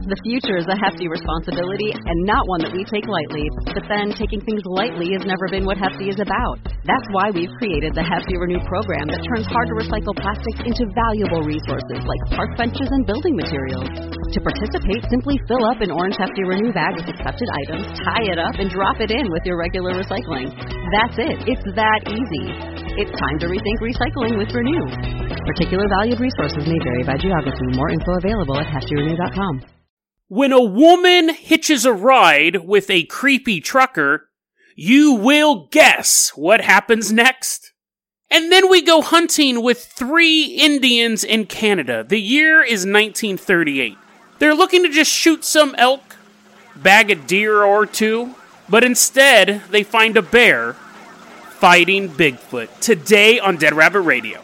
The future is a hefty responsibility and not one that we take lightly. But then, taking things lightly has never been what Hefty is about. That's why we've created the Hefty Renew program that turns hard-to-recycle plastics into valuable resources like park benches and building materials. To participate, simply fill up an orange Hefty Renew bag with accepted items, tie it up, and drop it in with your regular recycling. That's it. It's that easy. It's time to rethink recycling with Renew. Particular valued resources may vary by geography. More info available at heftyrenew.com. When a woman hitches a ride with a creepy trucker, you will guess what happens next. And then we go hunting with 3 Indians in Canada. The year is 1938. They're looking to just shoot some elk, bag a deer or 2, but instead they find a bear fighting Bigfoot. Today on Dead Rabbit Radio.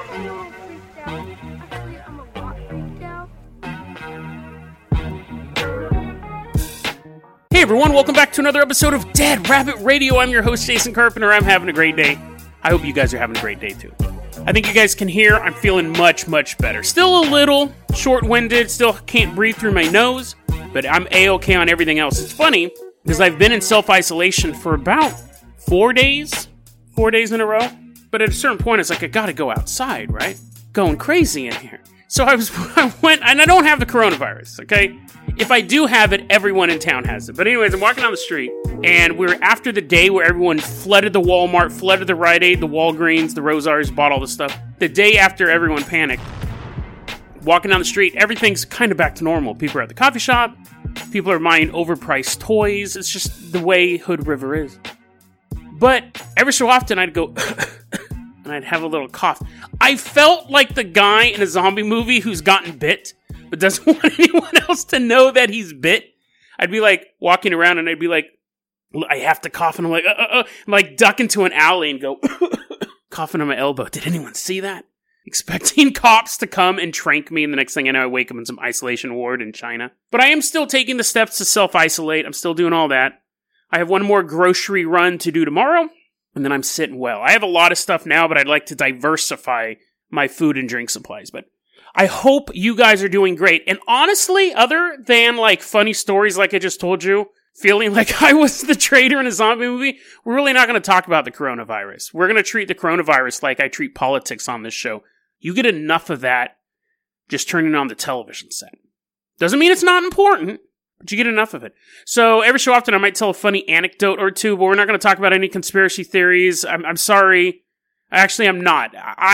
Hey everyone, welcome back to another episode of Dead Rabbit Radio. I'm your host, Jason Carpenter. I'm having a great day. I hope you guys are having a great day too. I think you guys can hear I'm feeling much, much better. Still a little short-winded, still can't breathe through my nose, but I'm A-okay on everything else. It's funny, because I've been in self-isolation for about 4 days in a row, but at a certain point it's like I gotta go outside, right? Going crazy in here. So I went, and I don't have the coronavirus, okay? If I do have it, everyone in town has it. But anyways, I'm walking down the street, and we're after the day where everyone flooded the Walmart, flooded the Rite Aid, the Walgreens, the Rosars, bought all the stuff. The day after everyone panicked, walking down the street, everything's kind of back to normal. People are at the coffee shop, people are buying overpriced toys. It's just the way Hood River is. But every so often, I'd go... and I'd have a little cough. I felt like the guy in a zombie movie who's gotten bit, but doesn't want anyone else to know that he's bit. I'd be like walking around and I'd be like, I have to cough, and I'm like, I'm like duck into an alley and go, coughing on my elbow. Did anyone see that? Expecting cops to come and trank me, and the next thing I know, I wake up in some isolation ward in China. But I am still taking the steps to self-isolate. I'm still doing all that. I have one more grocery run to do tomorrow. And then I'm sitting well. I have a lot of stuff now, but I'd like to diversify my food and drink supplies. But I hope you guys are doing great. And honestly, other than like funny stories like I just told you, feeling like I was the traitor in a zombie movie, we're really not going to talk about the coronavirus. We're going to treat the coronavirus like I treat politics on this show. You get enough of that just turning on the television set. Doesn't mean it's not important. But you get enough of it. So every so often I might tell a funny anecdote or two, but we're not going to talk about any conspiracy theories. I'm sorry. Actually, I'm not.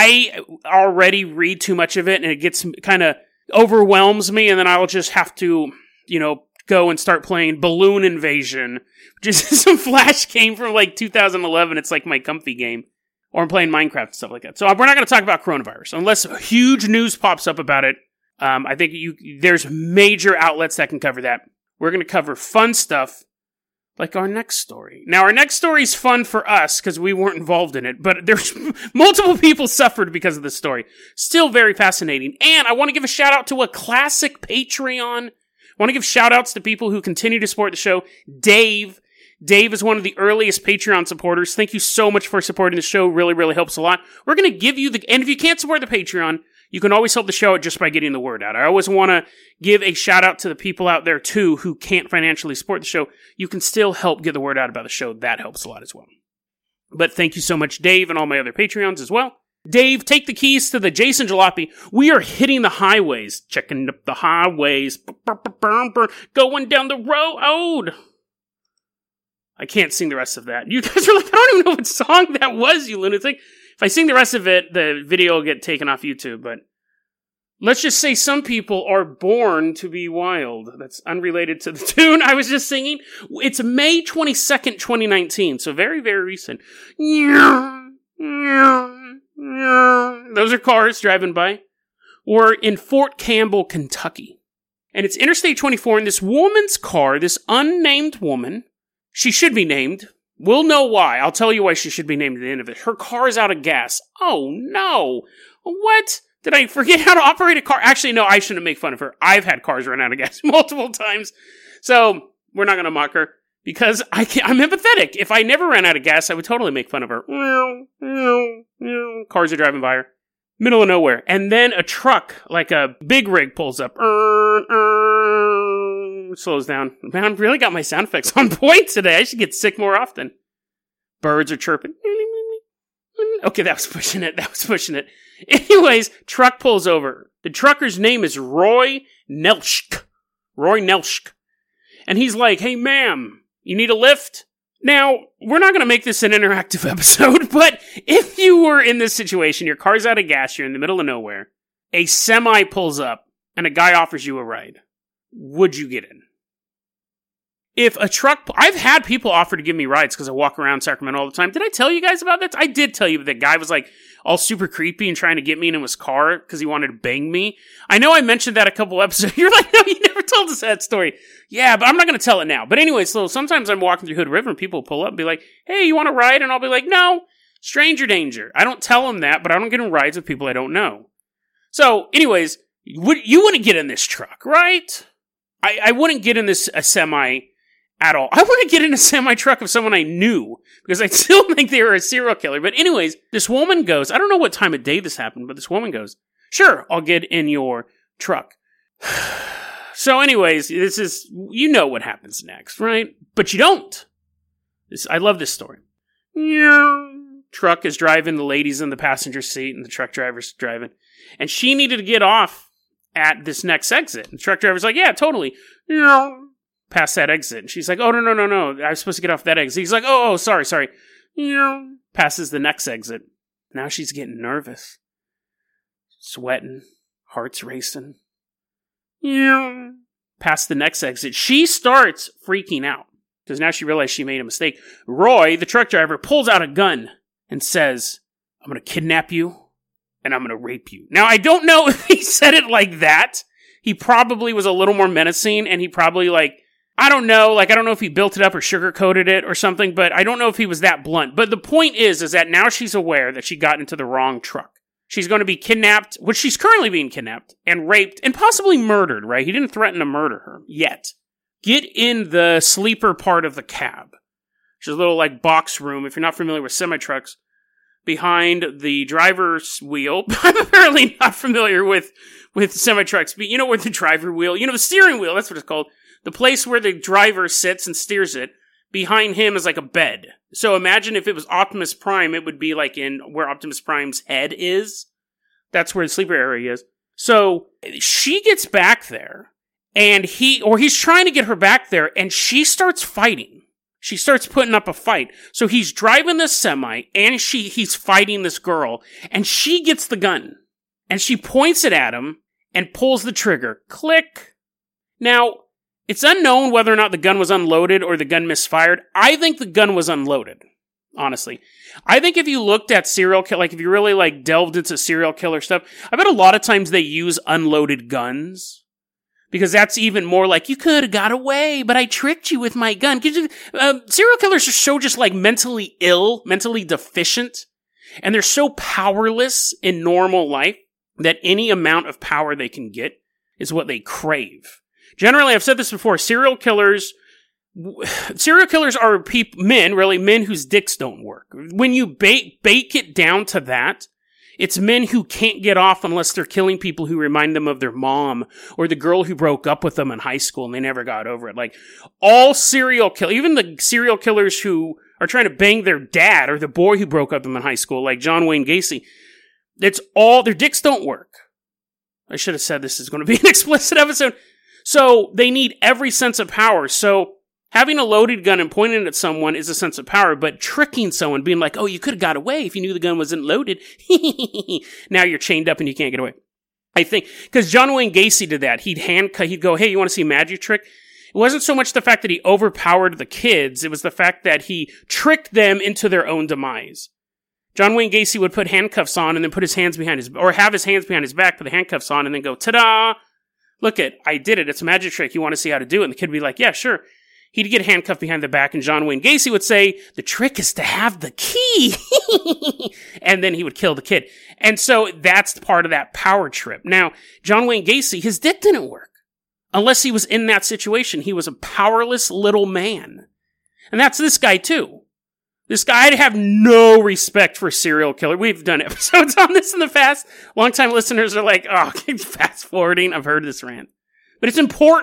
I already read too much of it, and it gets kind of overwhelms me, and then I'll just have to, go and start playing Balloon Invasion, which is some Flash game from like 2011. It's like my comfy game. Or I'm playing Minecraft and stuff like that. So we're not going to talk about coronavirus unless huge news pops up about it. I think there's major outlets that can cover that. We're going to cover fun stuff like our next story. Now, our next story is fun for us because we weren't involved in it, but there's multiple people suffered because of this story. Still very fascinating. And I want to give a shout out to a classic Patreon. I want to give shout outs to people who continue to support the show. Dave. Dave is one of the earliest Patreon supporters. Thank you so much for supporting the show. Really, really helps a lot. We're going to give you and if you can't support the Patreon, you can always help the show out just by getting the word out. I always want to give a shout out to the people out there, too, who can't financially support the show. You can still help get the word out about the show. That helps a lot as well. But thank you so much, Dave, and all my other Patreons as well. Dave, take the keys to the Jason Jalopy. We are hitting the highways. Checking up the highways. Going down the road. I can't sing the rest of that. You guys are like, I don't even know what song that was, you lunatic. If I sing the rest of it, the video will get taken off YouTube, but let's just say some people are born to be wild. That's unrelated to the tune I was just singing. It's May 22nd, 2019, so very, very recent. Those are cars driving by. We're in Fort Campbell, Kentucky. And it's Interstate 24, and this woman's car, this unnamed woman, she should be named. We'll know why. I'll tell you why she should be named at the end of it. Her car is out of gas. Oh, no. What? Did I forget how to operate a car? Actually, no, I shouldn't make fun of her. I've had cars run out of gas multiple times. So, we're not going to mock her. Because I'm empathetic. If I never ran out of gas, I would totally make fun of her. Cars are driving by her. Middle of nowhere. And then a truck, like a big rig, pulls up. slows down. Man, I really got my sound effects on point today. I should get sick more often. Birds are chirping. Okay, that was pushing it. Anyways, truck pulls over. The trucker's name is Roy Nelshk. And he's like, hey, ma'am, you need a lift? Now, we're not going to make this an interactive episode, but if you were in this situation, your car's out of gas, you're in the middle of nowhere, a semi pulls up, and a guy offers you a ride, would you get in? If a truck... I've had people offer to give me rides because I walk around Sacramento all the time. Did I tell you guys about that? I did tell you, but that guy was like all super creepy and trying to get me in his car because he wanted to bang me. I know I mentioned that a couple episodes. You're like, no, you never told us that story. Yeah, but I'm not going to tell it now. But anyway, so sometimes I'm walking through Hood River and people pull up and be like, hey, you want a ride? And I'll be like, no, stranger danger. I don't tell them that, but I don't get in rides with people I don't know. So anyways, you wouldn't get in this truck, right? I wouldn't get in this a semi at all. I wouldn't get in a semi-truck of someone I knew, because I still think they were a serial killer. But anyways, this woman goes, I don't know what time of day this happened, but this woman goes, sure, I'll get in your truck. So anyways, this is, you know what happens next, right? But you don't. I love this story. Truck is driving, the lady's in the passenger seat, and the truck driver's driving. And she needed to get off at this next exit. And the truck driver's like, yeah, totally. Past that exit. And she's like, oh, no. I was supposed to get off that exit. He's like, oh, sorry. Passes the next exit. Now she's getting nervous. Sweating. Heart's racing. Past the next exit. She starts freaking out. Because now she realized she made a mistake. Roy, the truck driver, pulls out a gun and says, I'm going to kidnap you and I'm going to rape you. Now, I don't know if he said it like that. He probably was a little more menacing, and he probably I don't know if he built it up or sugarcoated it or something, but I don't know if he was that blunt. But the point is that now she's aware that she got into the wrong truck. She's going to be kidnapped, which she's currently being kidnapped, and raped, and possibly murdered, right? He didn't threaten to murder her yet. Get in the sleeper part of the cab. Which is a little box room, if you're not familiar with semi-trucks, behind the driver's wheel. I'm apparently not familiar with semi-trucks, but you know where the driver wheel, the steering wheel, that's what it's called. The place where the driver sits and steers it, behind him is like a bed. So imagine if it was Optimus Prime, it would be like in where Optimus Prime's head is. That's where the sleeper area is. So she gets back there, and he's trying to get her back there, and she starts fighting. She starts putting up a fight. So he's driving this semi, and he's fighting this girl, and she gets the gun. And she points it at him, and pulls the trigger. Click. Now, it's unknown whether or not the gun was unloaded or the gun misfired. I think the gun was unloaded, honestly. I think if you looked at serial kill, if you really delved into serial killer stuff, I bet a lot of times they use unloaded guns. Because that's even more you could have got away, but I tricked you with my gun. Serial killers are so just mentally ill, mentally deficient, and they're so powerless in normal life that any amount of power they can get is what they crave. Generally, I've said this before, serial killers are men whose dicks don't work. When you bake it down to that, it's men who can't get off unless they're killing people who remind them of their mom or the girl who broke up with them in high school and they never got over it. All serial killers, even the serial killers who are trying to bang their dad or the boy who broke up with them in high school, like John Wayne Gacy, their dicks don't work. I should have said this is going to be an explicit episode. So they need every sense of power. So having a loaded gun and pointing it at someone is a sense of power, but tricking someone, being like, oh, you could have got away if you knew the gun wasn't loaded. Now you're chained up and you can't get away. I think, because John Wayne Gacy did that. He'd go, hey, you want to see a magic trick? It wasn't so much the fact that he overpowered the kids, it was the fact that he tricked them into their own demise. John Wayne Gacy would put handcuffs on and then put his hands behind have his hands behind his back, put the handcuffs on, and then go, ta-da! Look I did it. It's a magic trick. You want to see how to do it? And the kid would be like, yeah, sure. He'd get handcuffed behind the back, and John Wayne Gacy would say, the trick is to have the key. And then he would kill the kid. And so that's part of that power trip. Now, John Wayne Gacy, his dick didn't work. Unless he was in that situation. He was a powerless little man. And that's this guy, too. This guy, I'd have no respect for serial killer. We've done episodes on this in the past. Longtime listeners are like, oh, fast forwarding. I've heard this rant. But it's important.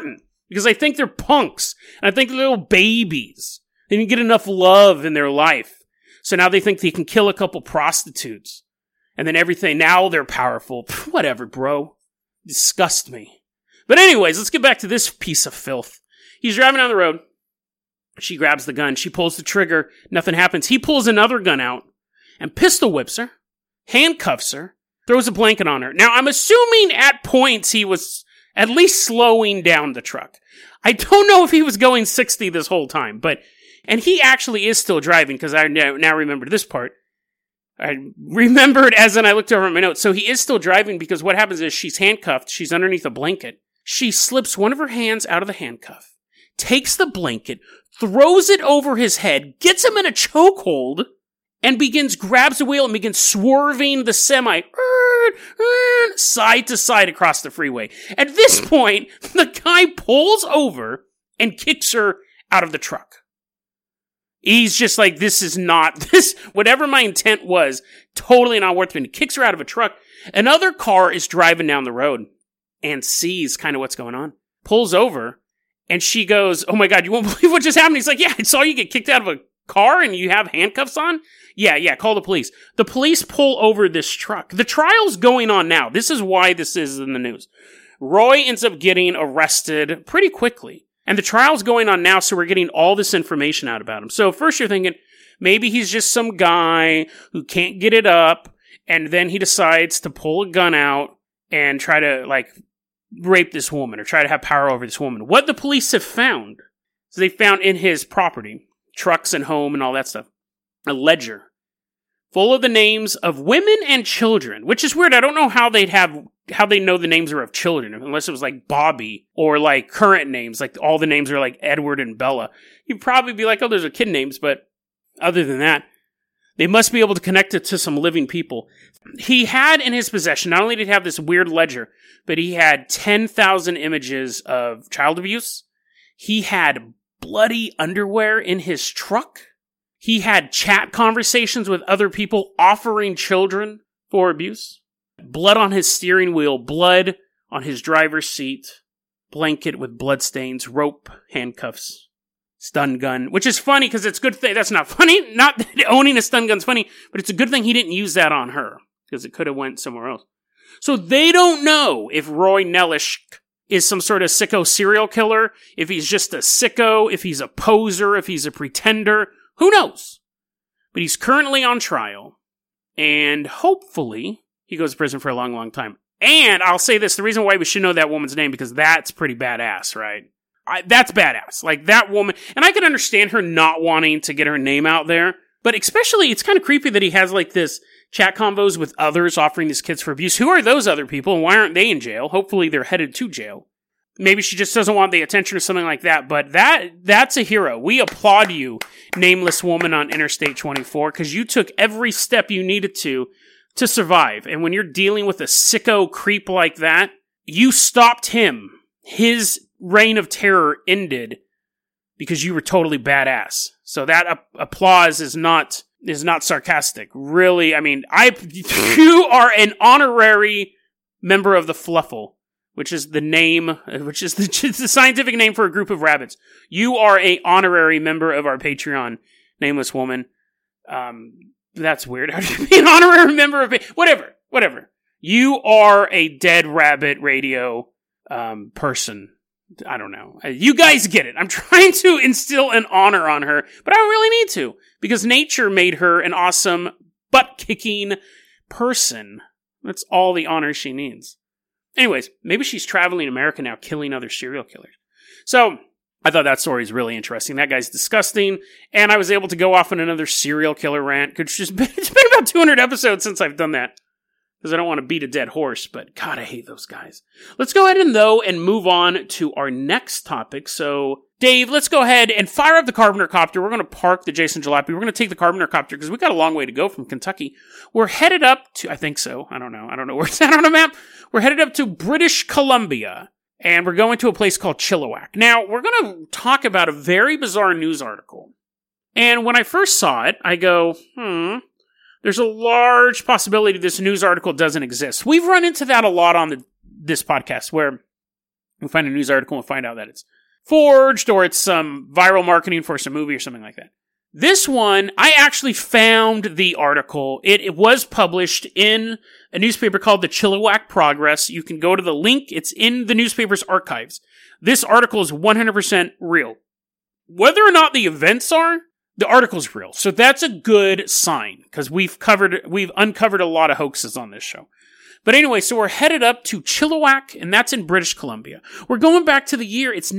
because I think they're punks, and I think they're little babies. They didn't get enough love in their life. So now they think they can kill a couple prostitutes. And then everything, now they're powerful. Whatever, bro. Disgust me. But anyways, let's get back to this piece of filth. He's driving down the road. She grabs the gun. She pulls the trigger. Nothing happens. He pulls another gun out and pistol whips her, handcuffs her, throws a blanket on her. Now, I'm assuming at points he was at least slowing down the truck. I don't know if he was going 60 this whole time, and he actually is still driving, because I now remember this part. I remembered as I looked over at my notes. So he is still driving, because what happens is she's handcuffed. She's underneath a blanket. She slips one of her hands out of the handcuff, takes the blanket, throws it over his head, gets him in a chokehold, and grabs the wheel and begins swerving the semi side to side across the freeway. At this point, the guy pulls over and kicks her out of the truck. He's just like, whatever my intent was, totally not worth it. He kicks her out of a truck. Another car is driving down the road and sees kind of what's going on. Pulls over, and she goes, "Oh my God, you won't believe what just happened." He's like, "Yeah, I saw you get kicked out of a car and you have handcuffs on?" Yeah, call the police. The police pull over this truck. The trial's going on now. This is why this is in the news. Roy ends up getting arrested pretty quickly. And the trial's going on now, so we're getting all this information out about him. So first you're thinking, maybe he's just some guy who can't get it up, and then he decides to pull a gun out and try to, rape this woman or try to have power over this woman. What the police have found, so they found in his property, trucks and home and all that stuff, a ledger full of the names of women and children, which is weird. I don't know how they know the names are of children, unless it was like Bobby or like current names, like all the names are like Edward and Bella. You'd probably be like, oh, those are kid names, but other than that, they must be able to connect it to some living people. He had in his possession, not only did he have this weird ledger, but he had 10,000 images of child abuse. He had bloody underwear in his truck. He had chat conversations with other people offering children for abuse. Blood on his steering wheel, blood on his driver's seat, blanket with blood stains, rope, handcuffs, stun gun, which is funny because it's a good thing. That's not funny. Not that owning a stun gun's funny, but it's a good thing he didn't use that on her because it could have went somewhere else. So they don't know if Roy Nellish is some sort of sicko serial killer, if he's just a sicko, if he's a poser, if he's a pretender. Who knows? But he's currently on trial, and hopefully he goes to prison for a long, long time. And I'll say this, the reason why we should know that woman's name, because that's pretty badass, right? That's badass. Like, that woman, and I can understand her not wanting to get her name out there, but especially, it's kind of creepy that he has, like, this chat convos with others offering these kids for abuse. Who are those other people, and why aren't they in jail? Hopefully they're headed to jail. Maybe she just doesn't want the attention or something like that, but that's a hero. We applaud you, nameless woman on Interstate 24, because you took every step you needed to survive. And when you're dealing with a sicko creep like that, you stopped him. His reign of terror ended because you were totally badass. So that applause is not sarcastic. Really, I mean, you are an honorary member of the Fluffle, which is the scientific name for a group of rabbits. You are a honorary member of our Patreon, nameless woman. That's weird. How do you be an honorary member of whatever? You are a Dead Rabbit Radio person. I don't know. You guys get it. I'm trying to instill an honor on her, but I don't really need to, because nature made her an awesome butt-kicking person. That's all the honor she needs. Anyways, maybe she's traveling America now, killing other serial killers. So, I thought that story is really interesting. That guy's disgusting, and I was able to go off on another serial killer rant. It's been about 200 episodes since I've done that, because I don't want to beat a dead horse, but God, I hate those guys. Let's go ahead and move on to our next topic. So, Dave, let's go ahead and fire up the Carpenter Copter. We're going to park the Jason Jalopy. We're going to take the Carpenter Copter because we've got a long way to go from Kentucky. We're headed up to, I think so. I don't know where it's at on a map. We're headed up to British Columbia, and we're going to a place called Chilliwack. Now, we're going to talk about a very bizarre news article. And when I first saw it, I go, there's a large possibility this news article doesn't exist. We've run into that a lot on this podcast, where we find a news article and find out that it's forged or it's some viral marketing for some movie or something like that. This one, I actually found the article. It was published in a newspaper called the Chilliwack Progress. You can go to the link. It's in the newspaper's archives. This article is 100% real. Whether or not the events are, the article's real. So that's a good sign, because we've uncovered a lot of hoaxes on this show. But anyway, so we're headed up to Chilliwack, and that's in British Columbia. We're going back to the year, it's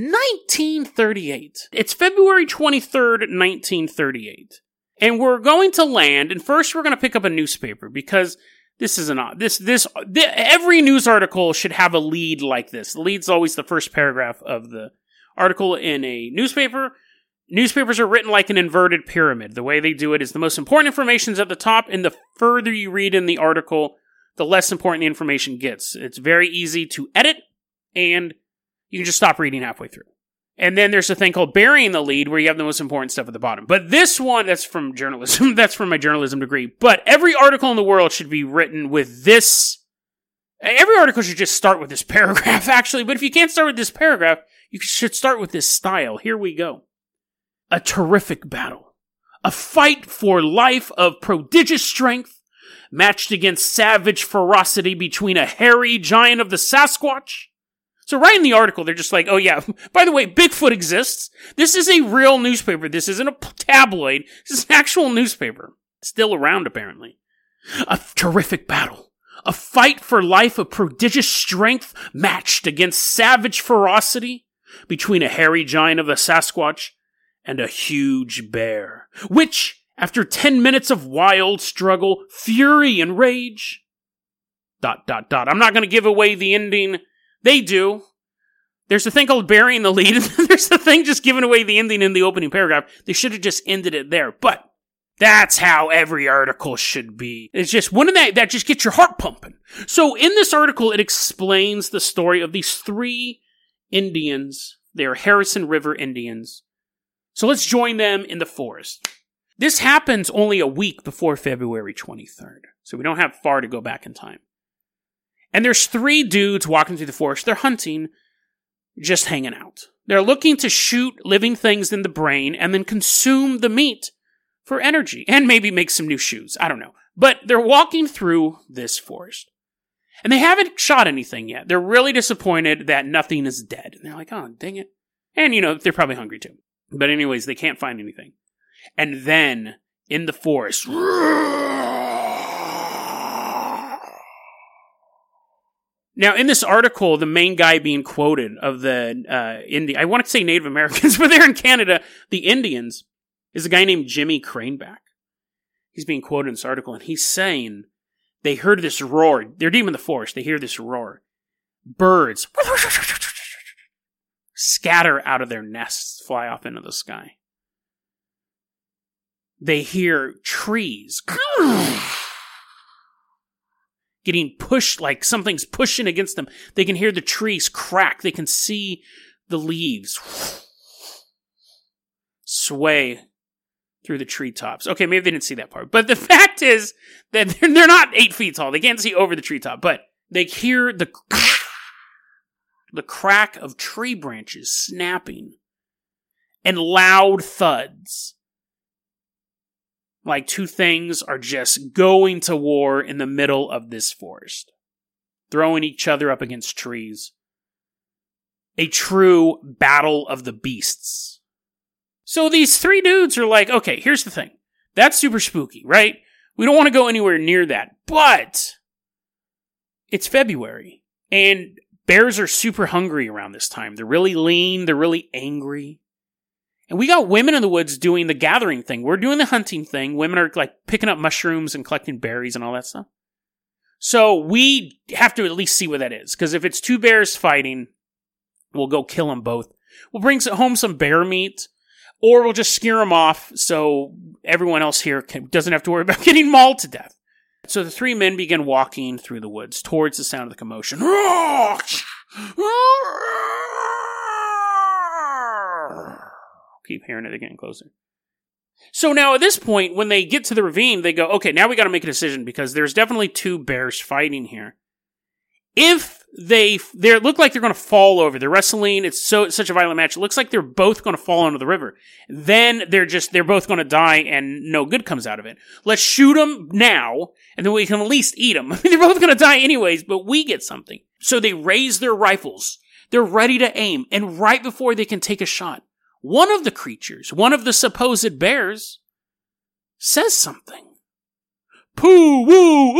1938. It's February 23rd, 1938. And we're going to land, and first we're going to pick up a newspaper, because this is every news article should have a lead like this. The lead's always the first paragraph of the article in a newspaper. Newspapers are written like an inverted pyramid. The way they do it is the most important information is at the top, and the further you read in the article, the less important the information gets. It's very easy to edit, and you can just stop reading halfway through. And then there's a thing called burying the lead, where you have the most important stuff at the bottom. But this one, that's from journalism. That's from my journalism degree. But every article in the world should be written with this. Every article should just start with this paragraph, actually. But if you can't start with this paragraph, you should start with this style. Here we go. A terrific battle. A fight for life of prodigious strength, matched against savage ferocity between a hairy giant of the Sasquatch. So right in the article, they're just like, oh yeah, by the way, Bigfoot exists. This is a real newspaper. This isn't a tabloid. This is an actual newspaper. Still around, apparently. A terrific battle. A fight for life of prodigious strength, matched against savage ferocity between a hairy giant of the Sasquatch and a huge bear, which, after 10 minutes of wild struggle, fury, and rage... ... I'm not going to give away the ending. They do. There's a thing called burying the lead. There's a thing just giving away the ending in the opening paragraph. They should have just ended it there. But that's how every article should be. It's just one of that just gets your heart pumping. So in this article, it explains the story of these 3 Indians. They're Harrison River Indians. So let's join them in the forest. This happens only a week before February 23rd, so we don't have far to go back in time. And there's 3 dudes walking through the forest. They're hunting, just hanging out. They're looking to shoot living things in the brain and then consume the meat for energy and maybe make some new shoes. I don't know. But they're walking through this forest. And they haven't shot anything yet. They're really disappointed that nothing is dead. And they're like, oh, dang it. And, they're probably hungry too. But anyways, they can't find anything. And then, in the forest... Now, in this article, the main guy being quoted of the I want to say Native Americans, but they're in Canada, the Indians, is a guy named Jimmy Craneback. He's being quoted in this article, and he's saying they heard this roar. They're deep in the forest. They hear this roar. Birds scatter out of their nests, fly off into the sky. They hear trees getting pushed, like something's pushing against them. They can hear the trees crack. They can see the leaves sway through the treetops. Okay, maybe they didn't see that part. But the fact is that they're not 8 feet tall. They can't see over the treetop. But they hear the crack of tree branches snapping and loud thuds. Like 2 things are just going to war in the middle of this forest. Throwing each other up against trees. A true battle of the beasts. So these 3 dudes are like, okay, here's the thing. That's super spooky, right? We don't want to go anywhere near that. But it's February. And bears are super hungry around this time. They're really lean. They're really angry. And we got women in the woods doing the gathering thing. We're doing the hunting thing. Women are like picking up mushrooms and collecting berries and all that stuff. So we have to at least see what that is. Because if it's 2 bears fighting, we'll go kill them both. We'll bring home some bear meat. Or we'll just scare them off so everyone else here doesn't have to worry about getting mauled to death. So the 3 men begin walking through the woods towards the sound of the commotion. Keep hearing it, they're getting closer. So now at this point, when they get to the ravine, they go, okay, now we got to make a decision because there's definitely 2 bears fighting here. If they look like they're going to fall over. They're wrestling. It's such a violent match. It looks like they're both going to fall into the river. Then they're both going to die and no good comes out of it. Let's shoot them now and then we can at least eat them. I mean, they're both going to die anyways, but we get something. So they raise their rifles. They're ready to aim. And right before they can take a shot, one of the creatures, one of the supposed bears, says something. Poo, woo,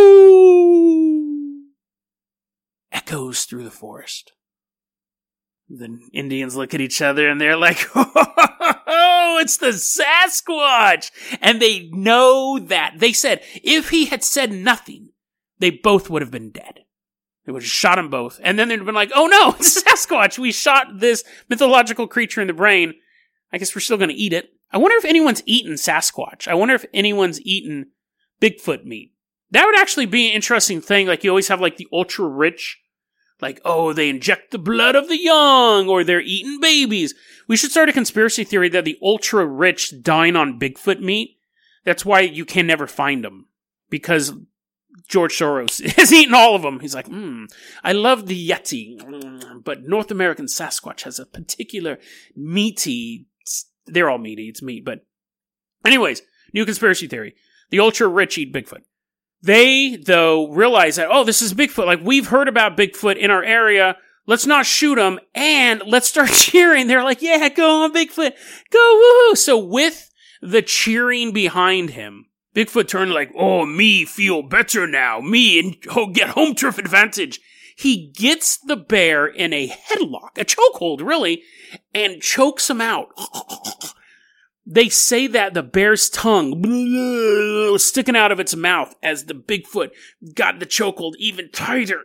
ooh! Echoes through the forest. The Indians look at each other and they're like, oh, it's the Sasquatch! And they know that. They said, if he had said nothing, they both would have been dead. They would have shot them both. And then they'd have been like, oh no, it's Sasquatch! We shot this mythological creature in the brain. I guess we're still going to eat it. I wonder if anyone's eaten Sasquatch. I wonder if anyone's eaten Bigfoot meat. That would actually be an interesting thing. Like, you always have, like, the ultra-rich, like, oh, they inject the blood of the young, or they're eating babies. We should start a conspiracy theory that the ultra-rich dine on Bigfoot meat. That's why you can never find them. Because George Soros has eaten all of them. He's like, I love the Yeti, but North American Sasquatch has a particular meaty... They're all meaty, it's meat, but... Anyways, new conspiracy theory. The ultra-rich eat Bigfoot. They, though, realize that, oh, this is Bigfoot. Like, we've heard about Bigfoot in our area. Let's not shoot him, and let's start cheering. They're like, yeah, go on, Bigfoot. Go, woohoo! So with the cheering behind him, Bigfoot turned like, oh, me feel better now. Me and get home turf advantage. He gets the bear in a headlock, a chokehold, really, and chokes him out. They say that the bear's tongue sticking out of its mouth as the Bigfoot got the chokehold even tighter,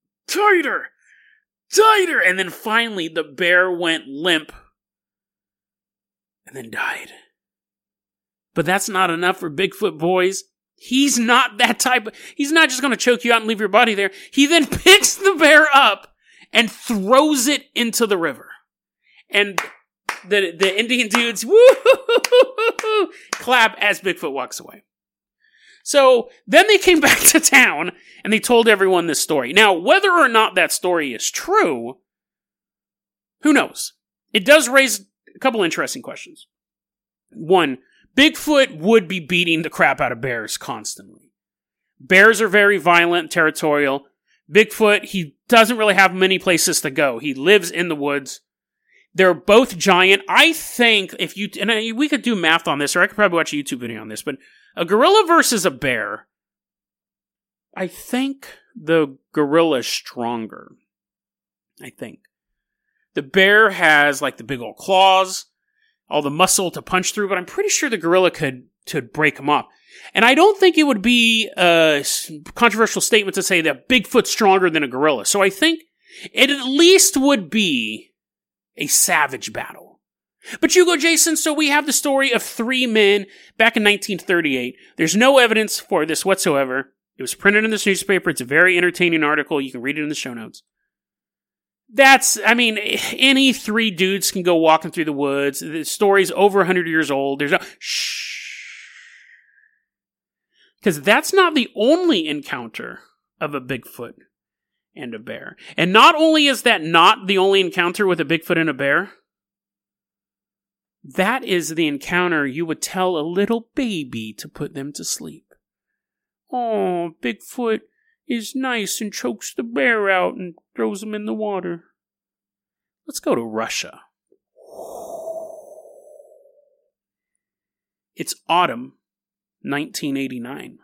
and then finally the bear went limp and then died. But that's not enough for Bigfoot, boys. He's not that type he's not just going to choke you out and leave your body there. He then picks the bear up and throws it into the river. And the Indian dudes woo clap as Bigfoot walks away. So then they came back to town and they told everyone this story. Now, whether or not that story is true, who knows? It does raise a couple interesting questions. One, Bigfoot would be beating the crap out of bears constantly. Bears are very violent, territorial. Bigfoot, he doesn't really have many places to go. He lives in the woods. They're both giant. I think if you, and we could do math on this, or I could probably watch a YouTube video on this, but a gorilla versus a bear, I think the gorilla's stronger. I think. The bear has like the big old claws, all the muscle to punch through, but I'm pretty sure the gorilla could break him up. And I don't think it would be a controversial statement to say that Bigfoot's stronger than a gorilla. So I think it at least would be a savage battle. But you go, Jason, so we have the story of 3 men back in 1938. There's no evidence for this whatsoever. It was printed in this newspaper. It's a very entertaining article. You can read it in the show notes. Any 3 dudes can go walking through the woods. The story's over 100 years old. There's no... Shh. Because that's not the only encounter of a Bigfoot and a bear. And not only is that not the only encounter with a Bigfoot and a bear, that is the encounter you would tell a little baby to put them to sleep. Oh, Bigfoot is nice and chokes the bear out and throws him in the water. Let's go to Russia. It's autumn 1989.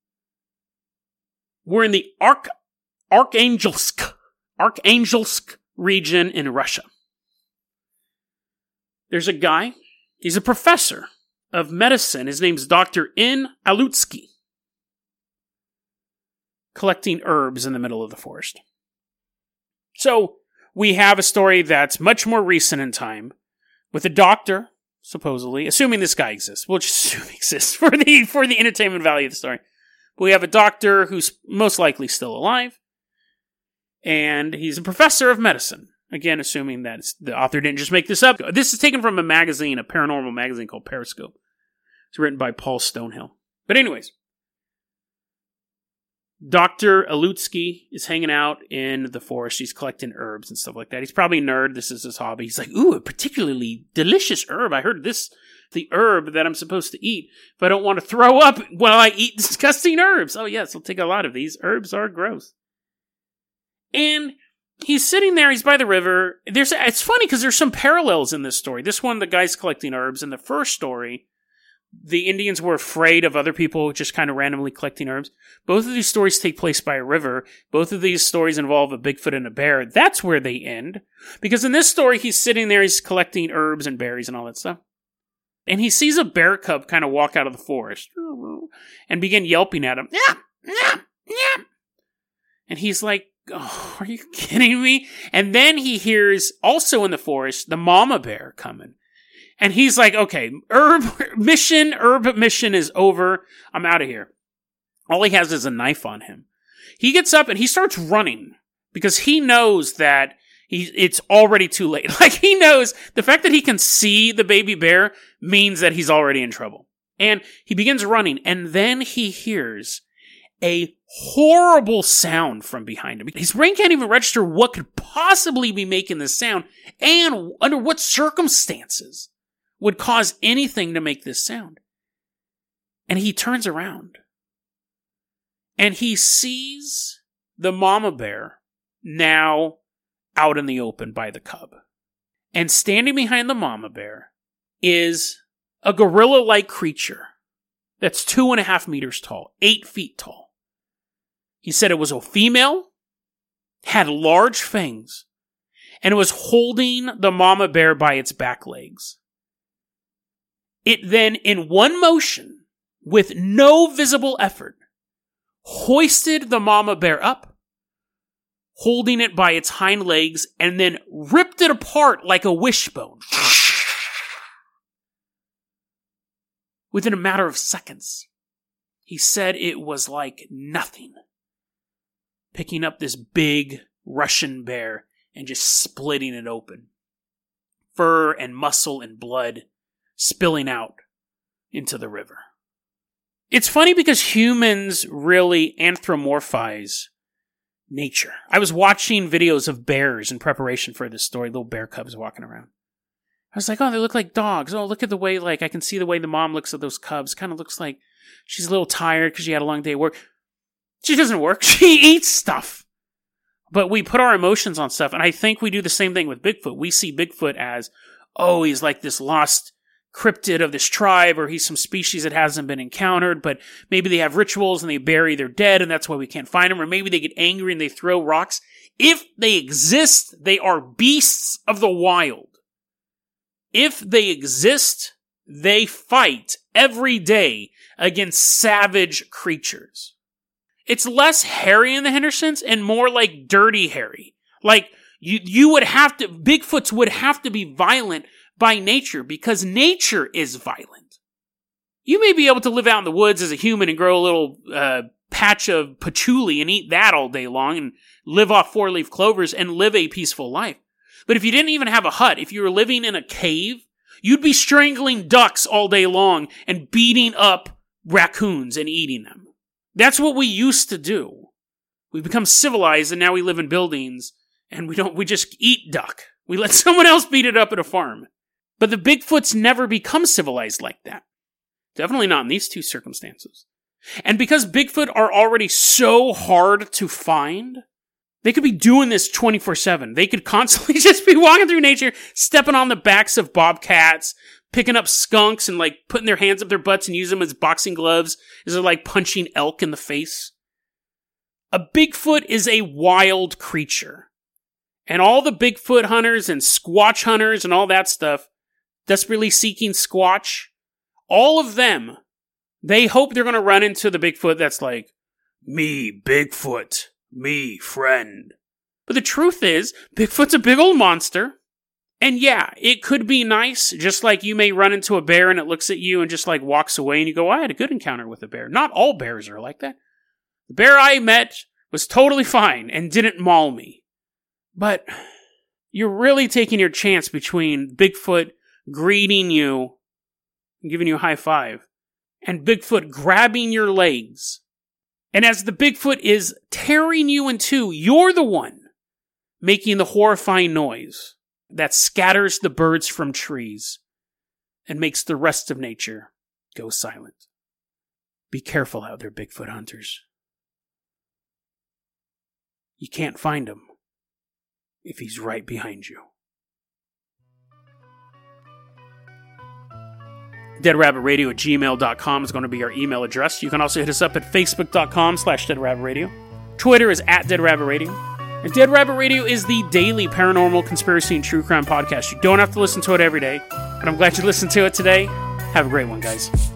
We're in the Arkhangelsk region in Russia. There's a guy, he's a professor of medicine. His name's Dr. N. Alutsky. Collecting herbs in the middle of the forest. So, we have a story that's much more recent in time, with a doctor, supposedly, assuming this guy exists. We'll just assume he exists for the entertainment value of the story. But we have a doctor who's most likely still alive, and he's a professor of medicine. Again, assuming that the author didn't just make this up. This is taken from a magazine, a paranormal magazine called Periscope. It's written by Paul Stonehill. But anyways, Dr. Alutsky is hanging out in the forest. He's collecting herbs and stuff like that. He's probably a nerd. This is his hobby. He's like, ooh, a particularly delicious herb. I heard this, the herb that I'm supposed to eat if I don't want to throw up while I eat disgusting herbs. Oh, yes, I'll take a lot of these. Herbs are gross. And he's sitting there. He's by the river. It's funny because there's some parallels in this story. This one, the guy's collecting herbs. In the first story, the Indians were afraid of other people just kind of randomly collecting herbs. Both of these stories take place by a river. Both of these stories involve a Bigfoot and a bear. That's where they end. Because in this story, he's sitting there, he's collecting herbs and berries and all that stuff. And he sees a bear cub kind of walk out of the forest and begin yelping at him. Yeah, yeah, yeah. And he's like, oh, are you kidding me? And then he hears, also in the forest, the mama bear coming. And he's like, okay, herb mission is over. I'm out of here. All he has is a knife on him. He gets up and he starts running because he knows that it's already too late. Like, he knows the fact that he can see the baby bear means that he's already in trouble. And he begins running, and then he hears a horrible sound from behind him. His brain can't even register what could possibly be making this sound and under what circumstances would cause anything to make this sound. And he turns around. And he sees the mama bear now out in the open by the cub. And standing behind the mama bear is a gorilla-like creature that's 2.5 meters tall, 8 feet tall. He said it was a female, had large fangs, and was holding the mama bear by its back legs. It then, in one motion, with no visible effort, hoisted the mama bear up, holding it by its hind legs, and then ripped it apart like a wishbone. Within a matter of seconds, he said it was like nothing. Picking up this big Russian bear and just splitting it open. Fur and muscle and blood spilling out into the river. It's funny because humans really anthropomorphize nature. I was watching videos of bears in preparation for this story, little bear cubs walking around. I was like, oh, they look like dogs. Oh, look at the way, like, I can see the way the mom looks at those cubs. Kind of looks like she's a little tired because she had a long day of work. She doesn't work. She eats stuff. But we put our emotions on stuff, and I think we do the same thing with Bigfoot. We see Bigfoot as, oh, he's like this lost cryptid of this tribe, or he's some species that hasn't been encountered, but maybe they have rituals and they bury their dead, and that's why we can't find them, or maybe they get angry and they throw rocks. If they exist, they are beasts of the wild. If they exist, they fight every day against savage creatures. It's less Harry and the Hendersons and more like Dirty Harry. Like, you would have to, Bigfoots would have to be violent by nature because nature is violent. You may be able to live out in the woods as a human and grow a little patch of patchouli and eat that all day long and live off 4-leaf clovers and live a peaceful life. But if you didn't even have a hut, if you were living in a cave, you'd be strangling ducks all day long and beating up raccoons and eating them. That's what we used to do. We've become civilized and now we live in buildings and we just eat duck. We let someone else beat it up at a farm. But the Bigfoots never become civilized like that. Definitely not in these two circumstances. And because Bigfoot are already so hard to find, they could be doing this 24/7. They could constantly just be walking through nature, stepping on the backs of bobcats, picking up skunks and like putting their hands up their butts and use them as boxing gloves as they're like punching elk in the face. A Bigfoot is a wild creature. And all the Bigfoot hunters and Squatch hunters and all that stuff, desperately seeking Squatch, all of them, they hope they're going to run into the Bigfoot that's like, me, Bigfoot, me, friend. But the truth is, Bigfoot's a big old monster. And yeah, it could be nice, just like you may run into a bear and it looks at you and just like walks away and you go, I had a good encounter with a bear. Not all bears are like that. The bear I met was totally fine and didn't maul me. But you're really taking your chance between Bigfoot greeting you and giving you a high five and Bigfoot grabbing your legs And as the Bigfoot is tearing you in two, you're the one making the horrifying noise that scatters the birds from trees and makes the rest of nature go silent. Be careful out there, Bigfoot hunters. You can't find him if he's right behind you. DeadRabbitRadio@gmail.com is going to be our email address. You can also hit us up at Facebook.com/DeadRabbitRadio. Twitter is @DeadRabbitRadio. And Dead Rabbit Radio is the daily paranormal, conspiracy, and true crime podcast. You don't have to listen to it every day, but I'm glad you listened to it today. Have a great one, guys.